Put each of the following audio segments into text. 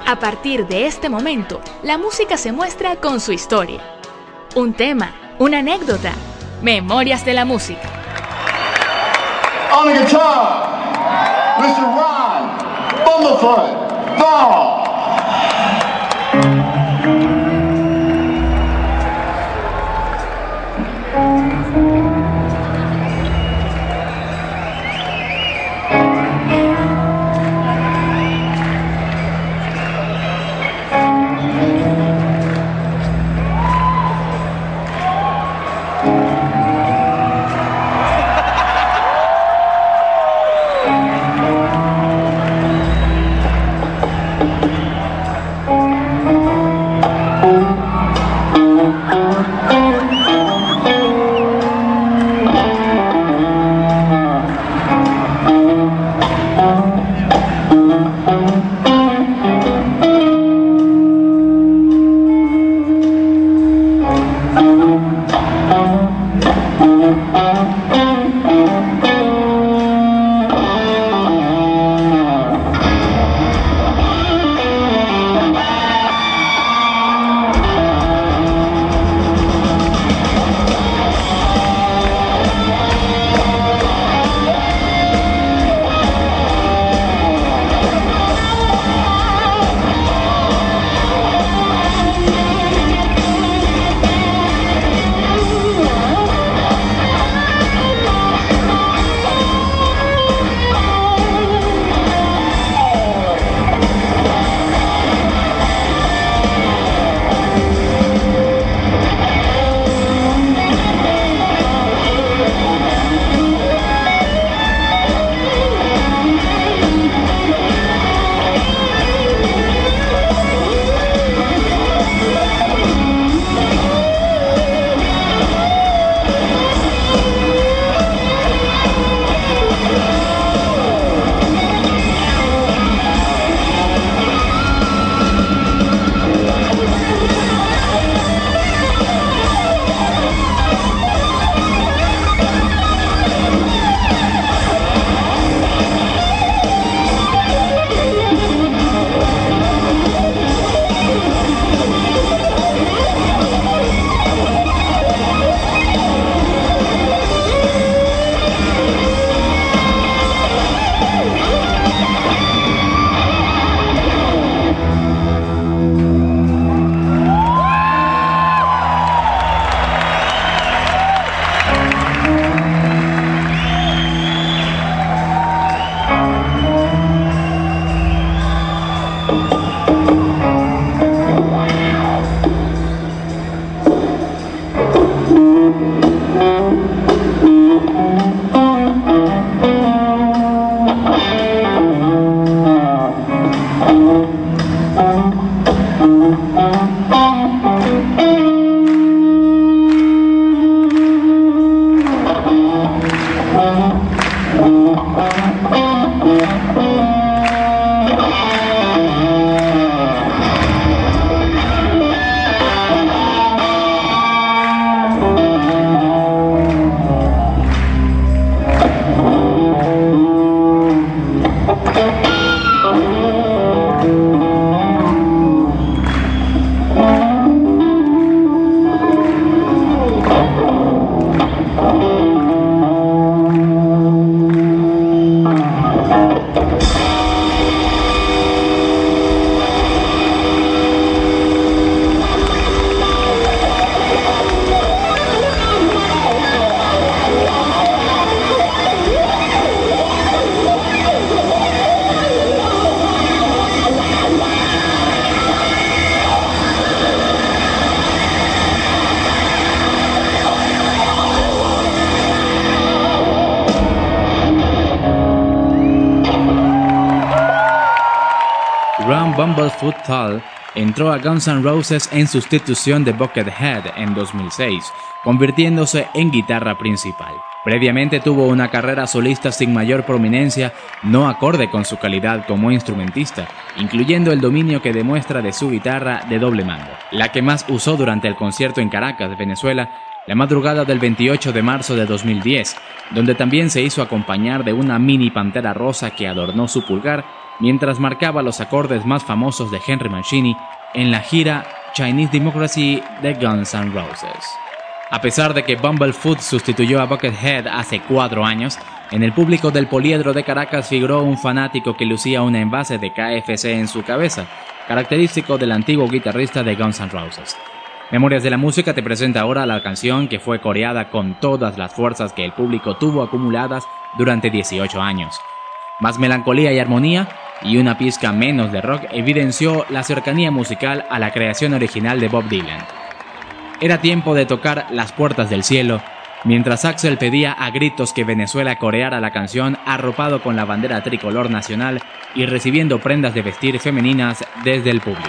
A partir de este momento, la música se muestra con su historia. Un tema, una anécdota, memorias de la música. On the guitar, Mr. Ron Bumblefoot Ball. Ron Bumblefoot Thal entró a Guns N' Roses en sustitución de Buckethead en 2006, convirtiéndose en guitarra principal. Previamente tuvo una carrera solista sin mayor prominencia, no acorde con su calidad como instrumentista, incluyendo el dominio que demuestra de su guitarra de doble mando, la que más usó durante el concierto en Caracas, Venezuela, la madrugada del 28 de marzo de 2010, donde también se hizo acompañar de una mini pantera rosa que adornó su pulgar mientras marcaba los acordes más famosos de Henry Mancini en la gira Chinese Democracy de Guns N' Roses. A pesar de que Bumblefoot sustituyó a Buckethead hace 4 años, en el público del Poliedro de Caracas figuró un fanático que lucía una envase de KFC en su cabeza, característico del antiguo guitarrista de Guns N' Roses. Memorias de la Música te presenta ahora la canción que fue coreada con todas las fuerzas que el público tuvo acumuladas durante 18 años. Más melancolía y armonía, y una pizca menos de rock evidenció la cercanía musical a la creación original de Bob Dylan. Era tiempo de tocar Las Puertas del Cielo, mientras Axl pedía a gritos que Venezuela coreara la canción arropado con la bandera tricolor nacional y recibiendo prendas de vestir femeninas desde el público.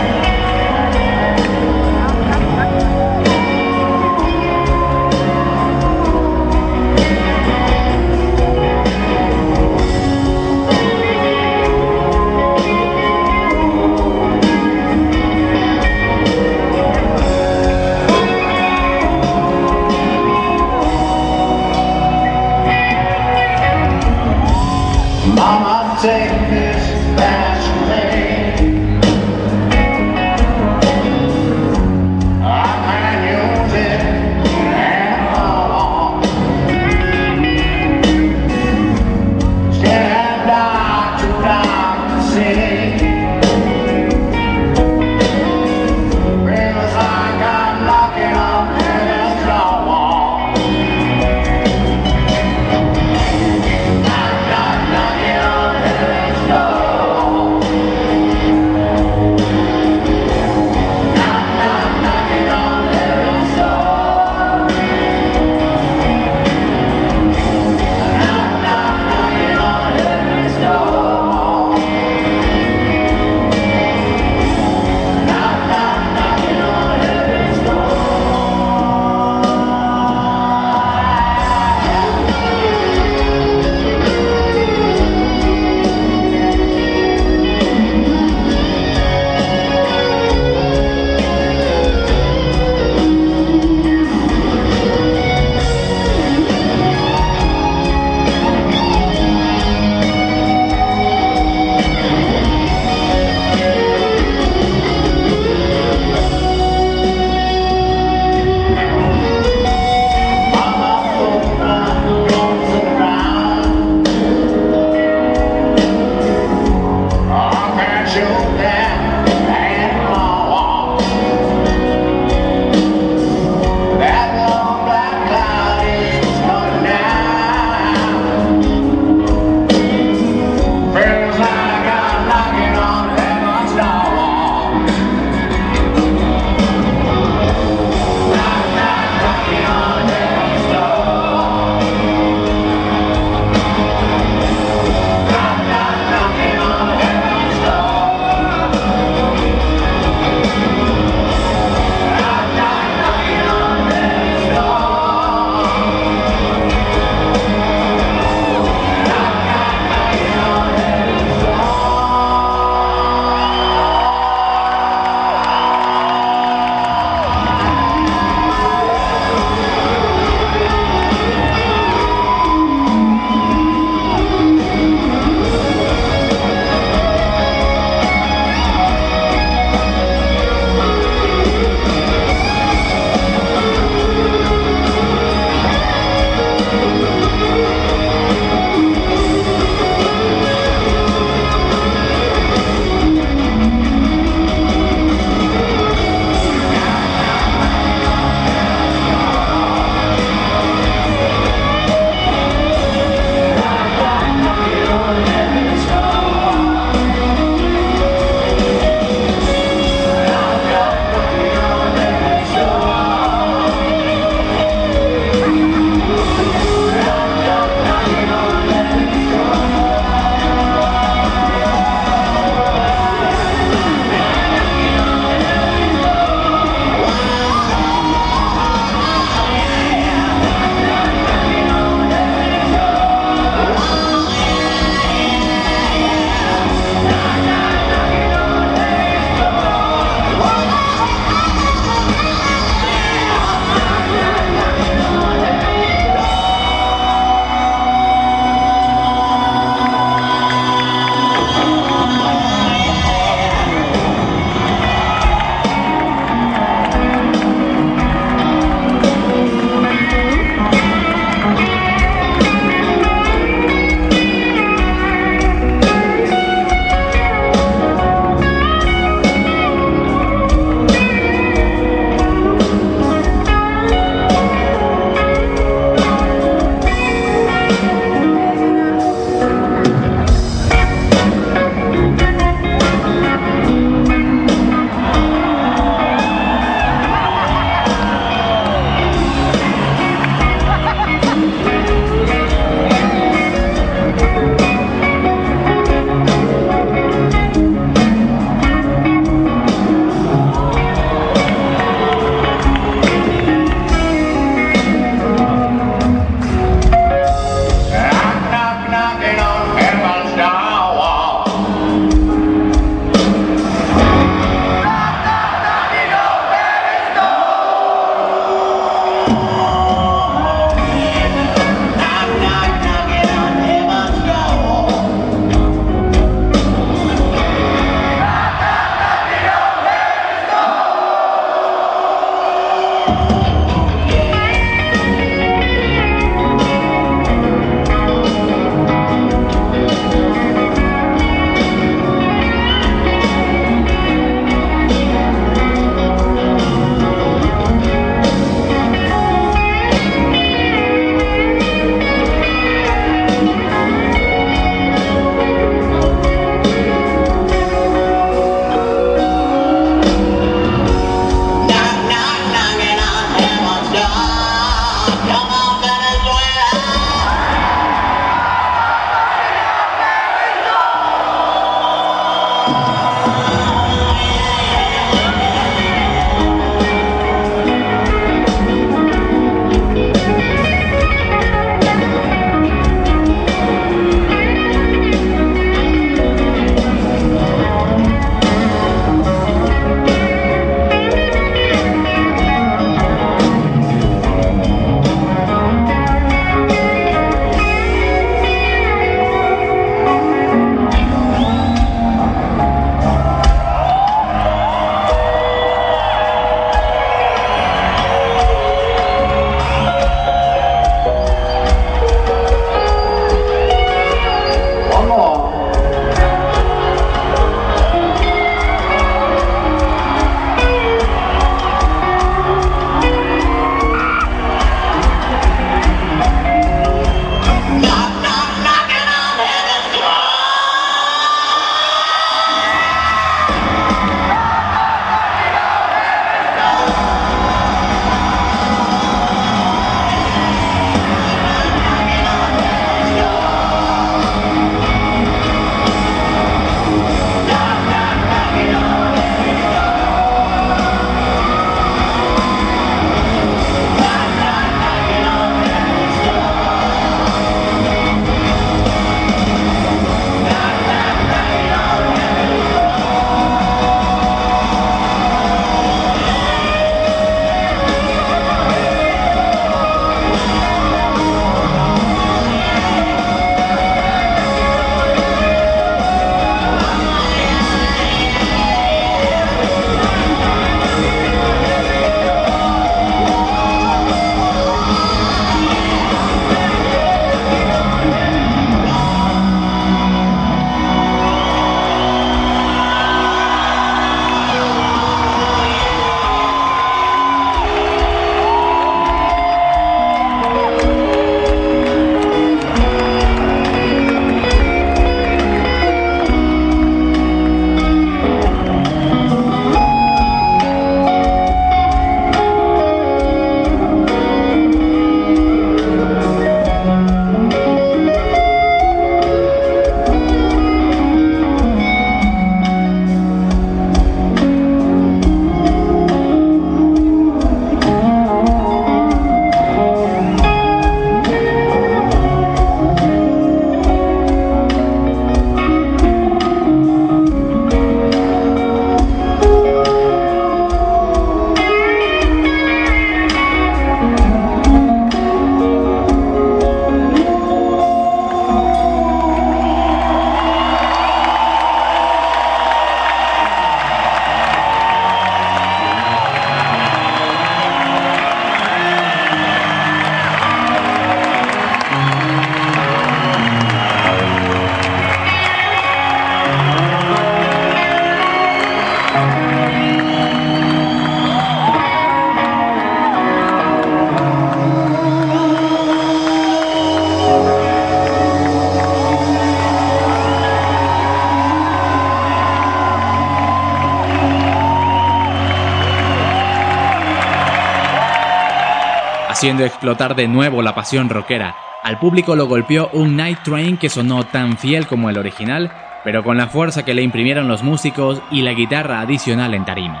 haciendo explotar de nuevo la pasión rockera. Al público lo golpeó un Night Train que sonó tan fiel como el original, pero con la fuerza que le imprimieron los músicos y la guitarra adicional en tarima.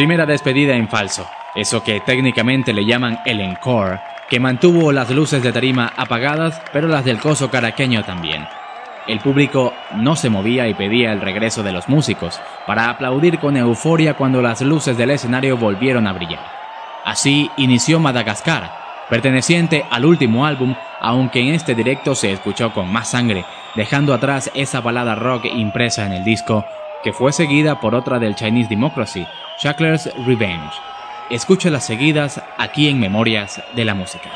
Primera despedida en falso, eso que técnicamente le llaman el encore, que mantuvo las luces de tarima apagadas, pero las del coso caraqueño también. El público no se movía y pedía el regreso de los músicos, para aplaudir con euforia cuando las luces del escenario volvieron a brillar. Así inició Madagascar, perteneciente al último álbum, aunque en este directo se escuchó con más sangre, dejando atrás esa balada rock impresa en el disco, que fue seguida por otra del Chinese Democracy, Shackler's Revenge. Escucha las seguidas aquí en Memorias de la Música.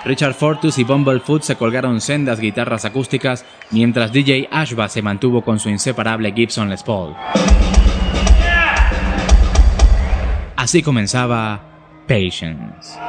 Richard Fortus y Bumblefoot se colgaron sendas guitarras acústicas, mientras DJ Ashba se mantuvo con su inseparable Gibson Les Paul. Así comenzaba Patience.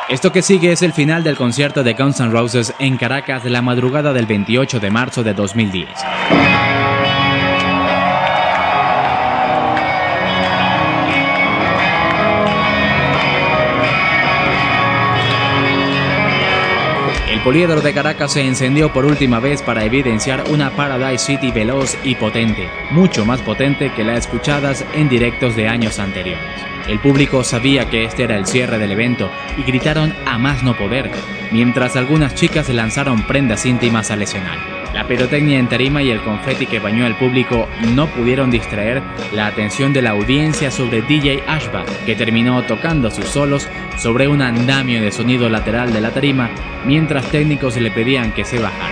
Esto que sigue es el final del concierto de Guns N' Roses en Caracas la madrugada del 28 de marzo de 2010. El poliedro de Caracas se encendió por última vez para evidenciar una Paradise City veloz y potente, mucho más potente que las escuchadas en directos de años anteriores. El público sabía que este era el cierre del evento y gritaron a más no poder, mientras algunas chicas lanzaron prendas íntimas al escenario. La pirotecnia en tarima y el confeti que bañó al público no pudieron distraer la atención de la audiencia sobre DJ Ashba, que terminó tocando sus solos sobre un andamio de sonido lateral de la tarima, mientras técnicos le pedían que se bajara.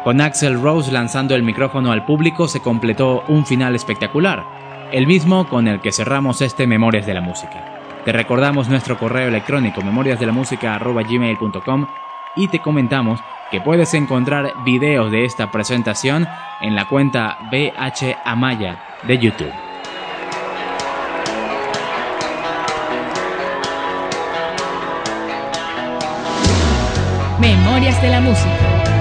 Con Axl Rose lanzando el micrófono al público se completó un final espectacular, el mismo con el que cerramos este Memorias de la Música. Te recordamos nuestro correo electrónico memoriasdelamusica@gmail.com y te comentamos que puedes encontrar videos de esta presentación en la cuenta BH Amaya de YouTube. Memorias de la Música.